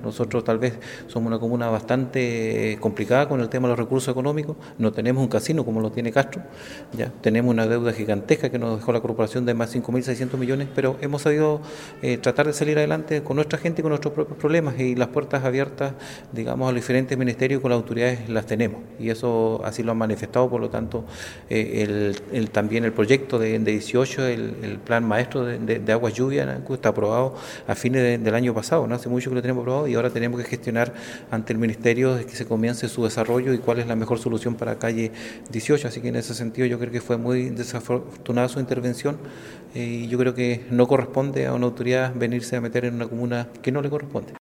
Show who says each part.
Speaker 1: Nosotros tal vez somos una comuna bastante complicada con el tema de los recursos económicos, no tenemos un casino como lo tiene Castro, ya tenemos una deuda gigantesca que nos dejó la corporación de más de 5.600 millones, pero hemos sabido tratar de salir adelante con nuestra gente y con nuestros propios problemas, y las puertas abiertas, digamos, a los diferentes ministerios con las autoridades las tenemos, y eso así lo han manifestado. Por lo tanto, también el proyecto de 18, el plan maestro de aguas lluvias, ¿no?, está aprobado a fines del año pasado, no hace mucho que lo tenemos aprobado, y ahora tenemos que gestionar ante el ministerio que se comience su desarrollo y cuál es la mejor solución para calle 18. Así que en ese sentido yo creo que fue muy desafortunada su intervención, y yo creo que no corresponde a una autoridad venirse a meter en una comuna que no le corresponde.